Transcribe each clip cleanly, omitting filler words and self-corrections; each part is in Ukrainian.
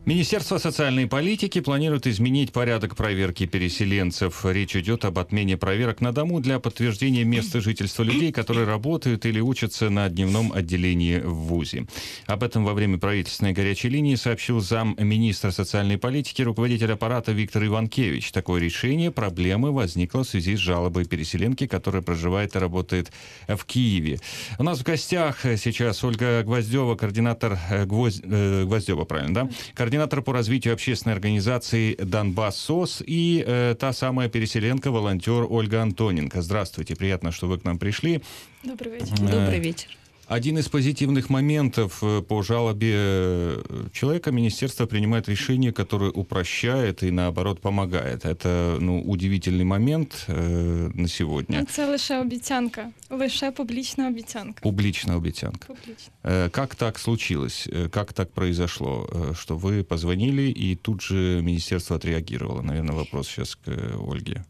Министерство социальной политики планирует изменить порядок проверки переселенцев. Речь идет об отмене проверок на дому для подтверждения места жительства людей, которые работают или учатся на дневном отделении в ВУЗе. Об этом во время правительственной горячей линии сообщил замминистра социальной политики, руководитель аппарата Виктор Иванкевич. Такое решение проблемы возникло в связи с жалобой переселенки, которая проживает и работает в Киеве. У нас в гостях сейчас Ольга Гвоздева, координатор Гвоздева, правильно, да? Координатор по развитию общественной организации «Донбасс СОС» и та самая переселенка, волонтер Ольга Антоненко. Здравствуйте, приятно, что вы к нам пришли. Добрый вечер. Добрый вечер. Один из позитивных моментов по жалобе человека министерство принимает решение, которое упрощает и, наоборот, помогает. Это удивительный момент на сьогодні. Це лише обіцянка, лише публічна обіцянка. Публичная обіцянка. Публічна. Как так случилось? Как так произошло, что вы позвонили, и тут же министерство отреагировало? Наверное, вопрос сейчас к Ольге.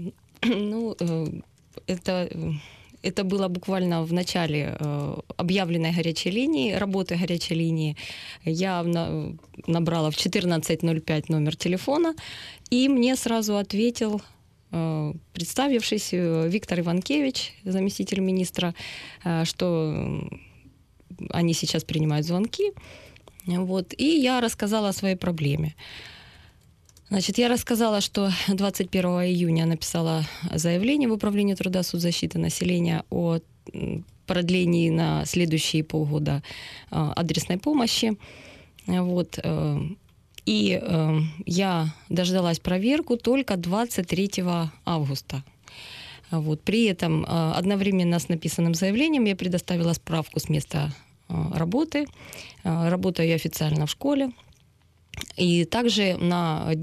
Это было буквально в начале объявленной горячей линии, работы горячей линии. Я набрала в 14:05 номер телефона, и мне сразу ответил, представившись, Виктор Иванкевич, заместитель министра, что они сейчас принимают звонки. Вот, и я рассказала о своей проблеме. Значит, я рассказала, что 21 июня написала заявление в Управление труда соцзащиты населения о продлении на следующие полгода адресной помощи. Вот. И я дождалась проверку только 23 августа. Вот. При этом одновременно с написанным заявлением я предоставила справку с места работы. Работаю я официально в школе. И также на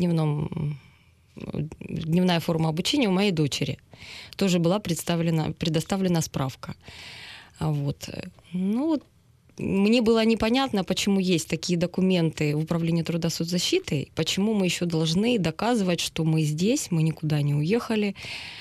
дневная форма обучения у моей дочери тоже была предоставлена справка. Вот. Мне было непонятно, почему есть такие документы в Управлении труда соцзащиты, почему мы еще должны доказывать, что мы здесь, мы никуда не уехали.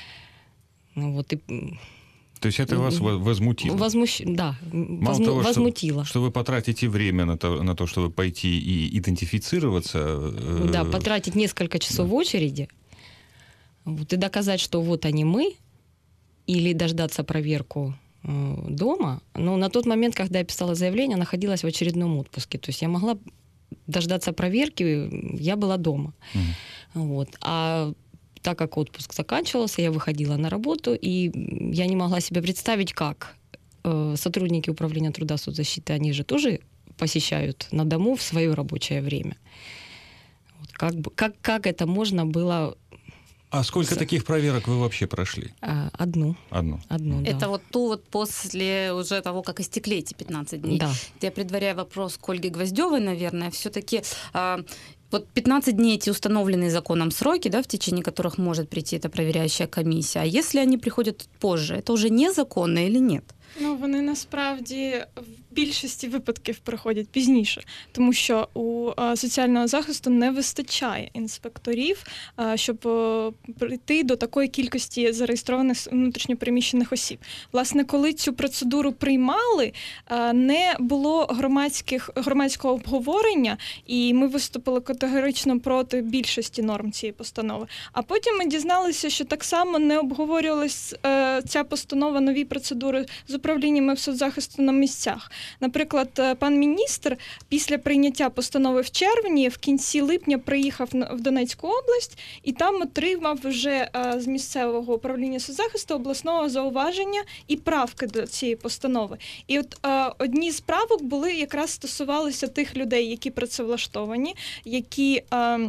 Вот. То есть это вас возмутило? Да, возмутило. Что вы потратите время на то, чтобы пойти и идентифицироваться. Да, потратить несколько часов в очереди, вот, и доказать, что вот они мы, или дождаться проверку дома. Но на тот момент, когда я писала заявление, находилась в очередном отпуске. То есть я могла дождаться проверки, я была дома. Вот. А так как отпуск заканчивался, я выходила на работу, и я не могла себе представить, как сотрудники Управления труда соцзащиты, они же тоже посещают на дому в свое рабочее время. Вот как это можно было... А сколько таких проверок вы вообще прошли? Одну. Да. Это вот после уже того, как истекли эти 15 дней. Да. Я предваряю вопрос к Ольге Гвоздевой, наверное, все-таки... Вот 15 дней эти установленные законом сроки, да, в течение которых может прийти эта проверяющая комиссия. А если они приходят позже, это уже незаконно или нет? Вони насправді в більшості випадків приходять пізніше, тому що у соціального захисту не вистачає інспекторів, щоб прийти до такої кількості зареєстрованих внутрішньопереміщених осіб. Власне, коли цю процедуру приймали, не було громадського обговорення, і ми виступили категорично проти більшості норм цієї постанови. А потім ми дізналися, що так само не обговорювалась ця постанова, нові процедури з управліннями соцзахисту на місцях. Наприклад, пан міністр після прийняття постанови в червні, в кінці липня приїхав в Донецьку область і там отримав вже з місцевого управління соцзахисту обласного зауваження і правки до цієї постанови. І от одні з правок були якраз стосувалися тих людей, які працевлаштовані, які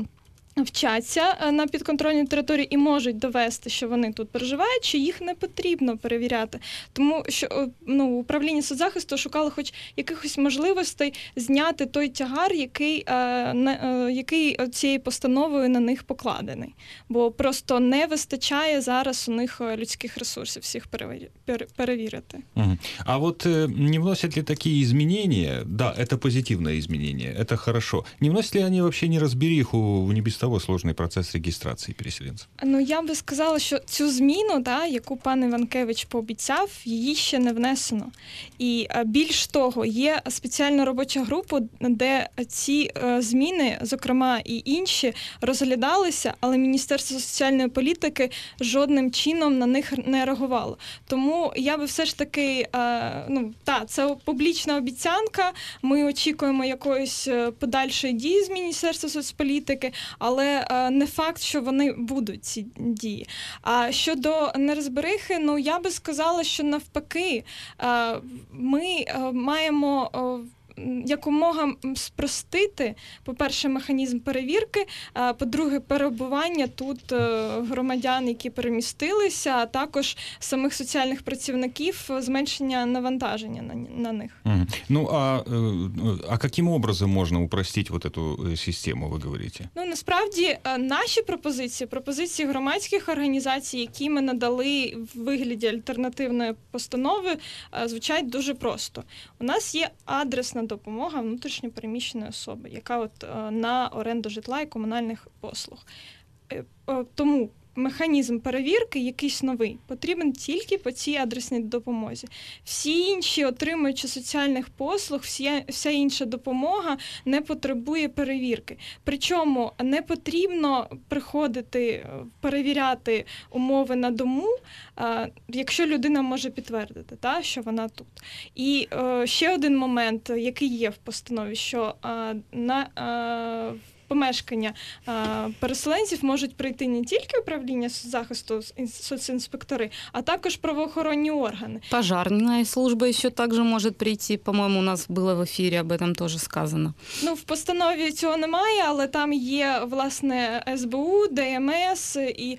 вчаться на підконтрольній території і можуть довести, що вони тут проживають, що їх не потрібно перевіряти. Тому що управління соцзахисту шукало хоч якихось можливостей зняти той тягар, який цією постановою на них покладений. Бо просто не вистачає зараз у них людських ресурсів всіх перевірити. А вот не вносят ли такие изменения, да, это позитивное изменение, это хорошо, не вносят ли они вообще неразбериху в небесной того сложный процесс регистрации переселенцев? Ну, я би сказала, що цю зміну, яку пан Іванкевич пообіцяв, її ще не внесено. І більш того, є спеціальна робоча група, де ці зміни, зокрема і інші, розглядалися, але Міністерство соціальної політики жодним чином на них не реагувало. Тому я би все ж таки, це публічна обіцянка, ми очікуємо якоїсь подальшої дії з Міністерства соцполітики, але не факт, що вони будуть, ці дії. А щодо нерозберихи, я би сказала, що навпаки, ми маємо якомога спростити, по-перше, механізм перевірки, по-друге, перебування тут громадян, які перемістилися, а також самих соціальних працівників, зменшення навантаження на них. Ну, а каким образом можно упростить вот эту систему, вы говорите? Ну, насправді, наші пропозиції громадських організацій, які ми надали в вигляді альтернативної постанови, звучать дуже просто. У нас є адресна допомога внутрішньо переміщеної особи, яка на оренду житла і комунальних послуг. Тому механізм перевірки якийсь новий потрібен тільки по цій адресній допомозі. Всі інші, отримуючи соціальних послуг, вся інша допомога не потребує перевірки. Причому не потрібно приходити, перевіряти умови на дому, якщо людина може підтвердити, що вона тут. І ще один момент, який є в постанові, що на помешкання переселенців можуть прийти не тільки управління захисту, соцінспектори, а також правоохоронні органи. Пожарная служба ще також може прийти. По-моєму, у нас було в ефірі об этом теж сказано. Ну, в постанові цього немає, але там є, власне, СБУ, ДМС і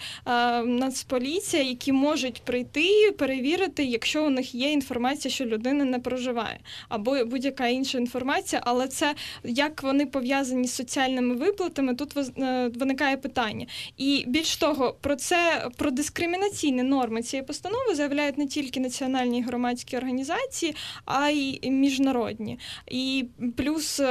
Нацполіція, які можуть прийти, перевірити, якщо у них є інформація, що людина не проживає, або будь-яка інша інформація, але це, як вони пов'язані з соціальними виплатами, тут виникає питання. І більш того, про дискримінаційні норми цієї постанови заявляють не тільки національні громадські організації, а й міжнародні. І плюс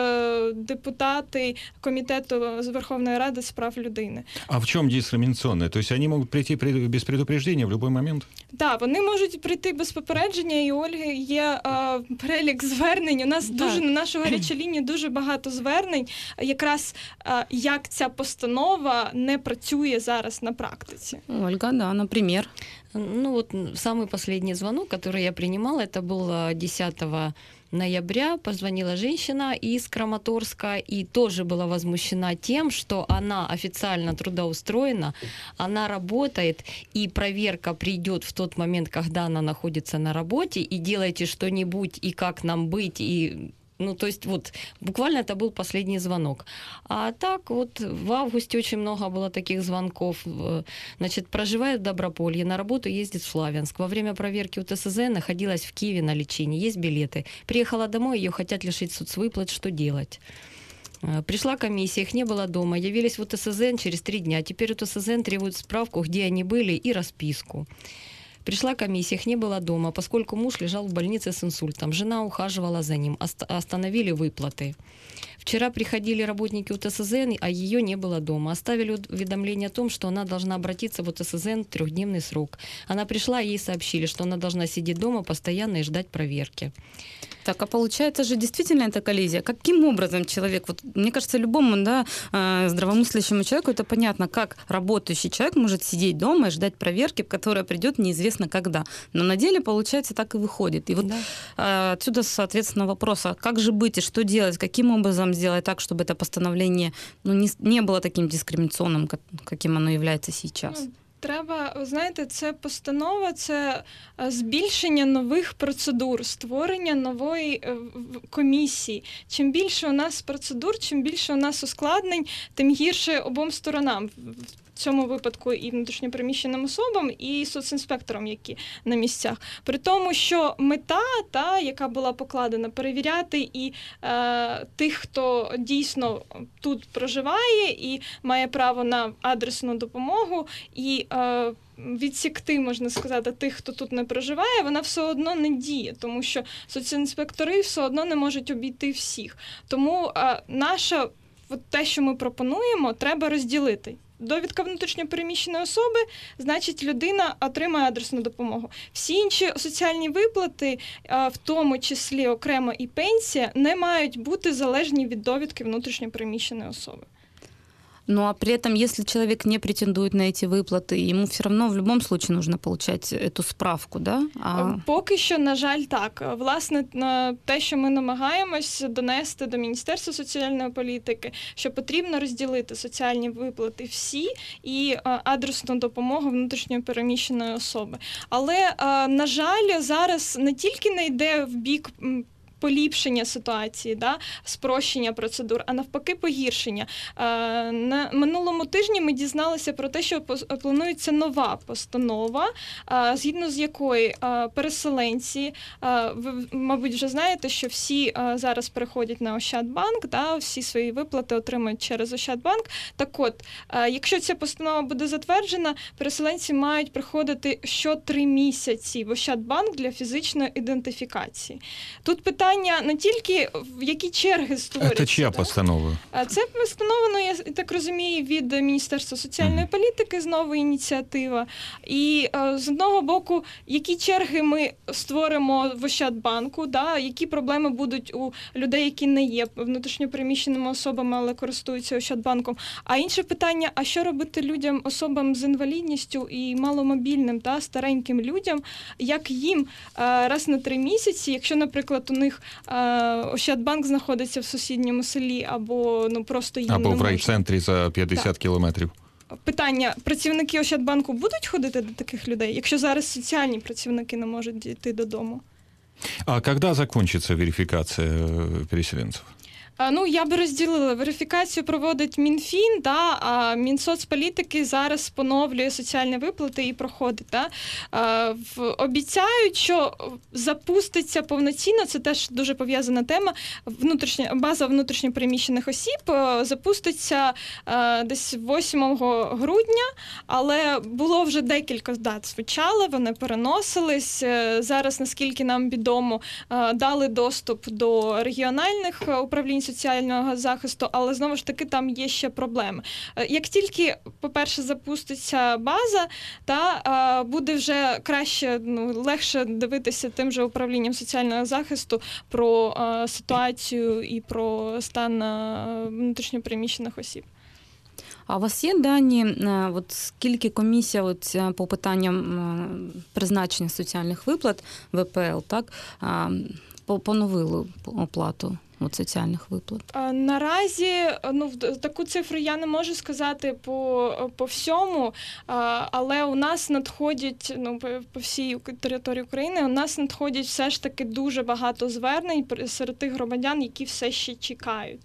депутати Комітету з Верховної Ради з прав людини. А в чому дискримінаційне? Тобто вони можуть прийти без предупреждения в будь-який момент? Так, вони можуть прийти без попередження, і у Ольги є перелік звернень. У нас на нашу гарячу лінію дуже багато звернень, якраз як ця постанова не працює зараз на практиці. Ольга, да, например. Ну вот самый последний звонок, который я принимала, это был 10 ноября. Позвонила женщина из Краматорска и тоже была возмущена тем, что она официально трудоустроена, она работает, и проверка придет в тот момент, когда она находится на работе, и делайте что-нибудь, и как нам быть, и... Ну, то есть вот буквально это был последний звонок. А так вот в августе очень много было таких звонков. Значит, проживает в Доброполье, на работу ездит в Славянск. Во время проверки УТСЗ находилась в Киеве на лечении, есть билеты. Приехала домой, ее хотят лишить соцвыплат, что делать? Пришла комиссия, их не было дома, явились в УТСЗН через 3 дня. Теперь УТСЗН требует справку, где они были, и расписку. Пришла комиссия, их не было дома, поскольку муж лежал в больнице с инсультом. Жена ухаживала за ним, остановили выплаты. Вчера приходили работники УТСЗН, а ее не было дома. Оставили уведомление о том, что она должна обратиться в УТСЗН в 3-дневный срок. Она пришла, ей сообщили, что она должна сидеть дома постоянно и ждать проверки. Так, а получается же действительно это коллизия. Каким образом человек, вот, мне кажется, любому здравомыслящему человеку это понятно, как работающий человек может сидеть дома и ждать проверки, которая придет неизвестно когда. Но на деле, получается, так и выходит. И вот отсюда, соответственно, вопрос, а как же быть и что делать, каким образом сделать так, чтобы это постановление не было таким дискриминационным, каким оно является сейчас? Треба, знаєте, це постанова, це збільшення нових процедур, створення нової комісії. Чим більше у нас процедур, чим більше у нас ускладнень, тим гірше обом сторонам. В цьому випадку і внутрішньопереміщеним особам, і соцінспекторам, які на місцях. При тому, що мета, яка була покладена, перевіряти і тих, хто дійсно тут проживає і має право на адресну допомогу, і відсікти, можна сказати, тих, хто тут не проживає, вона все одно не діє, тому що соцінспектори все одно не можуть обійти всіх. Тому наша от те, що ми пропонуємо, треба розділити. Довідка внутрішньопереміщеної особи, значить, людина отримає адресну допомогу. Всі інші соціальні виплати, в тому числі окремо і пенсія, не мають бути залежні від довідки внутрішньопереміщеної особи. Ну а при этом, если человек не претендует на эти выплаты, ему все равно в любом случае нужно получать эту справку, да? Поки що, на жаль, так. Власне, те, що ми намагаємось донести до Міністерства соціальної політики, що потрібно розділити соціальні виплати всі і адресну допомогу внутрішньопереміщеної особи. Але, на жаль, зараз не тільки не йде в бік поліпшення ситуації, да, спрощення процедур, а навпаки погіршення. На минулому тижні ми дізналися про те, що планується нова постанова, згідно з якої переселенці, ви, мабуть, вже знаєте, що всі зараз переходять на Ощадбанк, да, всі свої виплати отримують через Ощадбанк. Так от, якщо ця постанова буде затверджена, переселенці мають приходити що 3 місяці в Ощадбанк для фізичної ідентифікації. Тут питання не тільки, в які черги створюються. Це чия постанова? Це постановлено, я так розумію, від Міністерства соціальної політики, знову ініціатива. І з одного боку, які черги ми створимо в Ощадбанку, да, які проблеми будуть у людей, які не є внутрішньопереміщеними особами, але користуються Ощадбанком. А інше питання, а що робити людям, особам з інвалідністю і маломобільним, та стареньким людям, як їм раз на 3 місяці, якщо, наприклад, у них Ощадбанк знаходиться в сусідньому селі, або просто їм або не в райцентрі за 50 кілометрів. Питання, працівники Ощадбанку будуть ходити до таких людей, якщо зараз соціальні працівники не можуть дійти додому? А коли закінчиться верифікація переселенців? Ну, я би розділила. Верифікацію проводить Мінфін, да, а Мінсоцполітики зараз поновлює соціальні виплати і проходить. Да. Обіцяють, що запуститься повноцінно, це теж дуже пов'язана тема, база внутрішньопереміщених осіб запуститься десь 8 грудня, але було вже декілька дат звучало, вони переносились. Зараз, наскільки нам відомо, дали доступ до регіональних управлінь соціального захисту, але знову ж таки там є ще проблеми. Як тільки, по-перше, запуститься база, та буде вже краще, легше дивитися тим же управлінням соціального захисту про ситуацію і про стан внутрішньопереміщених осіб. А у вас є дані, от скільки комісія от, по питанням призначення соціальних виплат ВПЛ, так, поновили оплату от соціальних виплат? Наразі, таку цифру я не можу сказати по всьому, але у нас надходять, по всій території України, у нас надходять все ж таки дуже багато звернень серед тих громадян, які все ще чекають.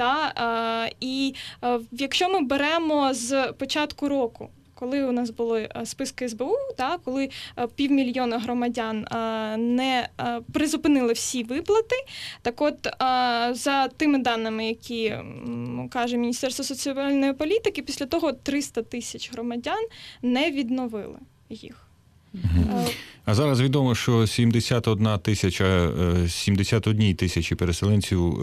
І якщо ми беремо з початку року, коли у нас були списки СБУ, коли 500 000 громадян не призупинили всі виплати, так от за тими даними, які каже Міністерство соціальної політики, після того 300 000 громадян не відновили їх. А зараз відомо, що 71 тисячі переселенців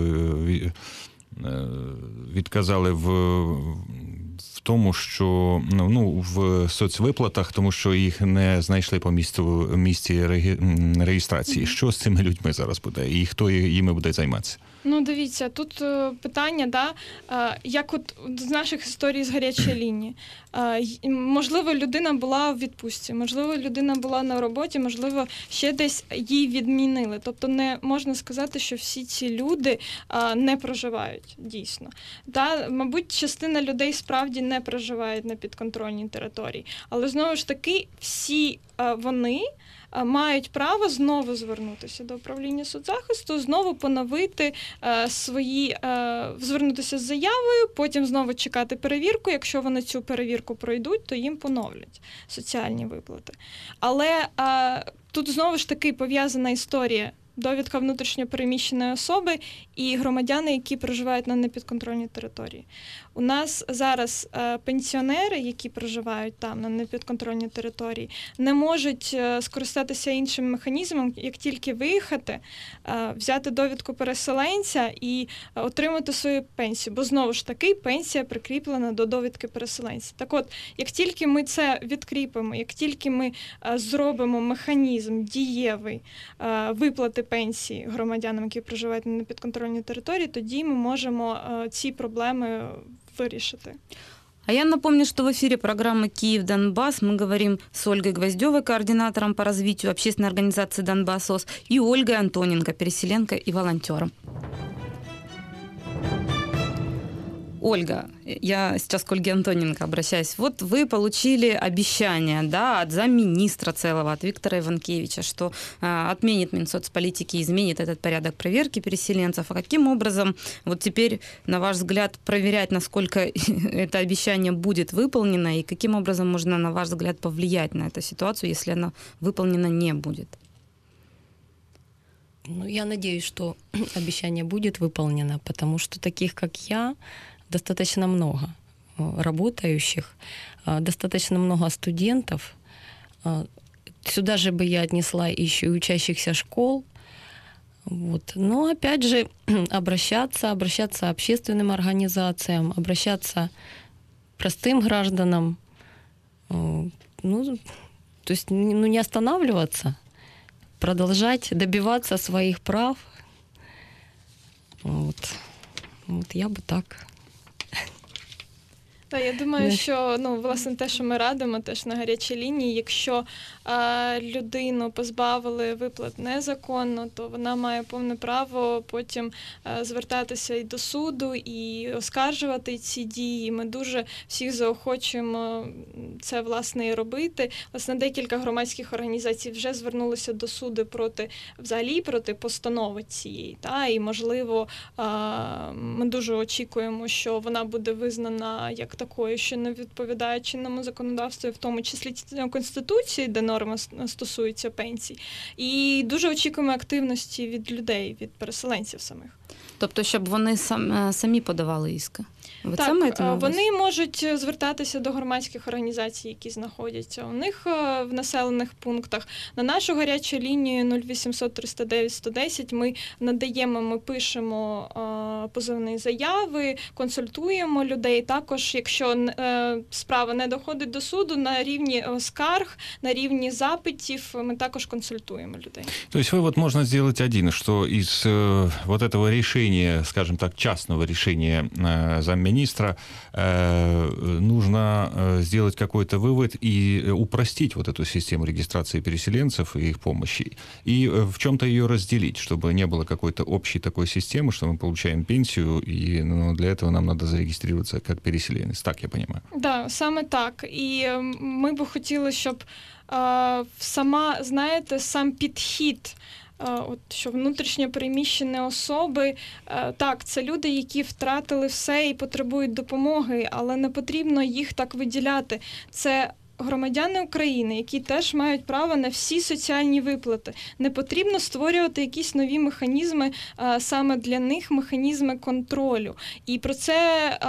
відказали в тому, що в соцвиплатах, тому що їх не знайшли по місці реєстрації. Що з цими людьми зараз буде? І хто їми буде займатися? Дивіться, тут питання, як от з наших історій з гарячої лінії. Можливо, людина була в відпустці, можливо, людина була на роботі, можливо, ще десь її відмінили. Тобто не можна сказати, що всі ці люди не проживають, дійсно. Мабуть, частина людей справді не проживають на підконтрольній території. Але, знову ж таки, всі вони мають право знову звернутися до управління соцзахисту, знову поновити звернутися з заявою, потім знову чекати перевірку. Якщо вони цю перевірку пройдуть, то їм поновлять соціальні виплати. Але тут знову ж таки пов'язана історія довідка внутрішньо переміщеної особи і громадяни, які проживають на непідконтрольній території. У нас зараз пенсіонери, які проживають там на непідконтрольній території, не можуть скористатися іншим механізмом, як тільки виїхати, взяти довідку переселенця і отримати свою пенсію. Бо знову ж таки пенсія прикріплена до довідки переселенця. Так от, як тільки ми це відкріпимо, як тільки ми зробимо механізм дієвий виплати пенсії громадянам, які проживають на непідконтрольній території, тоді ми можемо ці проблеми вирішити. А я напомню, что в эфире программы «Киев-Донбасс» мы говорим с Ольгой Гвоздевой, координатором по развитию общественной организации «Донбассос», и Ольгой Антоненко, переселенкой и волонтером. Ольга, я сейчас к Ольге Антоненко обращаюсь. Вот вы получили обещание, да, от замминистра целого, от Виктора Иванкевича, что отменит Минсоцполитики, изменит этот порядок проверки переселенцев. А каким образом вот теперь, на ваш взгляд, проверять, насколько это обещание будет выполнено, и каким образом можно, на ваш взгляд, повлиять на эту ситуацию, если она выполнена не будет? Ну, я надеюсь, что обещание будет выполнено, потому что таких, как я, достаточно много работающих, достаточно много студентов. Сюда же бы я отнесла еще и учащихся школ. Вот. Но опять же обращаться общественным организациям, обращаться простым гражданам. Ну, то есть не останавливаться, продолжать добиваться своих прав. Вот я бы так. Я думаю, що власне те, що ми радимо теж на гарячій лінії, якщо людину позбавили виплат незаконно, то вона має повне право потім звертатися і до суду, і оскаржувати ці дії. Ми дуже всіх заохочуємо це, власне, і робити. Власне, декілька громадських організацій вже звернулися до суду проти постанови цієї. І, можливо, ми дуже очікуємо, що вона буде визнана як такою, що не відповідає чинному законодавству, в тому числі Конституції, де норма стосується пенсій. І дуже очікуємо активності від людей, від переселенців самих. Тобто, щоб вони самі подавали іски? Ви це маєте на увазі? Вони можуть звертатися до громадських організацій, які знаходяться у них в населених пунктах. На нашу гарячу лінію 0800 309 110 ми надаємо, ми пишемо позовні заяви, консультуємо людей. Також, якщо справа не доходить до суду, на рівні скарг, на рівні запитів ми також консультуємо людей. То есть вывод можно сделать один, что из вот этого решения, скажем так, частного решения замминистра, нужно сделать какой-то вывод и упростить вот эту систему регистрации переселенцев и их помощи, и в чем-то ее разделить, чтобы не было какой-то общей такой системы, что мы получаем пенсию, и для этого нам надо зарегистрироваться как переселенец. Так я понимаю? Да, саме так. І ми б хотіли, щоб сам підхід, що внутрішньо переміщені особи, так, це люди, які втратили все і потребують допомоги, але не потрібно їх так виділяти. Це громадяни України, які теж мають право на всі соціальні виплати. Не потрібно створювати якісь нові механізми саме для них, механізми контролю. І про це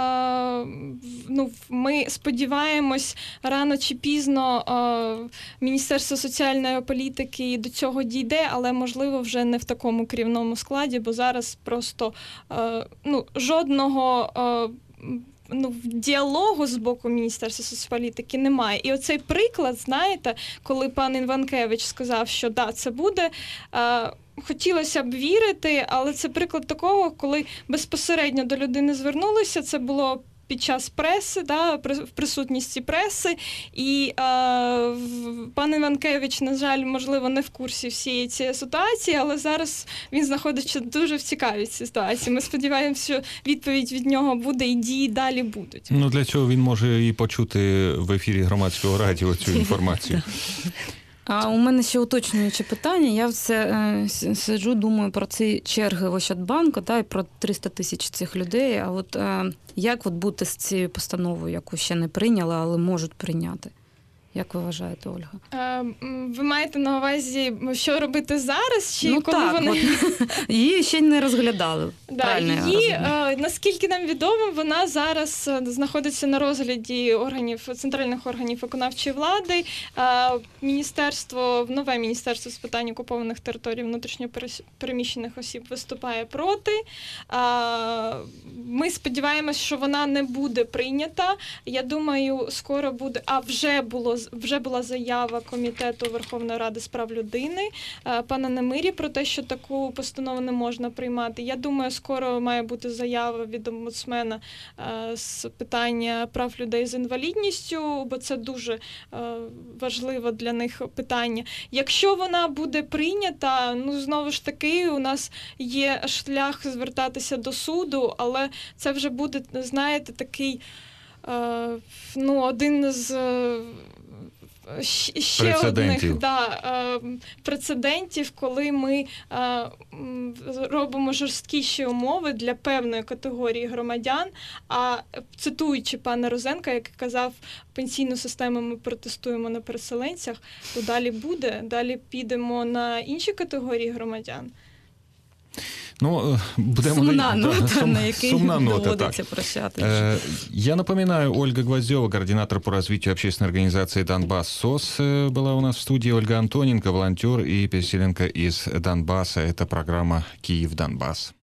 ми сподіваємось, рано чи пізно Міністерство соціальної політики до цього дійде, але, можливо, вже не в такому керівному складі, бо зараз просто жодного діалогу з боку Міністерства соцполітики немає. І оцей приклад, знаєте, коли пан Іванкевич сказав, що да, це буде, хотілося б вірити, але це приклад такого, коли безпосередньо до людини звернулися, це було під час преси, в присутності преси, і пан Іванкевич, на жаль, можливо, не в курсі всієї цієї ситуації, але зараз він знаходиться дуже в цікавій ситуації. Ми сподіваємося, що відповідь від нього буде і дії далі будуть. Для цього він може і почути в ефірі громадського радіо цю інформацію. А у мене ще уточнююче питання. Я все сиджу, думаю про ці черги в Ощадбанку, і про 300 тисяч цих людей. А от як бути з цією постановою, яку ще не прийняли, але можуть прийняти? Як ви вважаєте, Ольга? Ви маєте на увазі, що робити зараз? Чи Ну коли так, вони... її ще не розглядали. Да, Правильно я її, розумію? наскільки нам відомо, вона зараз знаходиться на розгляді центральних органів виконавчої влади. Нове міністерство з питань окупованих територій внутрішньо переміщених осіб виступає проти. Ми сподіваємось, що вона не буде прийнята. Я думаю, скоро буде, вже була заява Комітету Верховної Ради з прав людини пана Немирі про те, що таку постанову не можна приймати. Я думаю, скоро має бути заява від омбудсмена з питання прав людей з інвалідністю, бо це дуже важливо для них питання. Якщо вона буде прийнята, знову ж таки, у нас є шлях звертатися до суду, але це вже буде, знаєте, такий один з ще одних прецедентів, коли ми робимо жорсткіші умови для певної категорії громадян, а цитуючи пана Розенка, який казав, пенсійну систему ми протестуємо на переселенцях, то далі буде, далі підемо на інші категорії громадян. Сумна нота, на якій доводиться прощатися. Я напоминаю, Ольга Гвоздева, координатор по развитию общественной организации «Донбасс СОС», была у нас в студии, Ольга Антоненко, волонтер и переселенка из Донбасса. Это программа «Киев-Донбасс».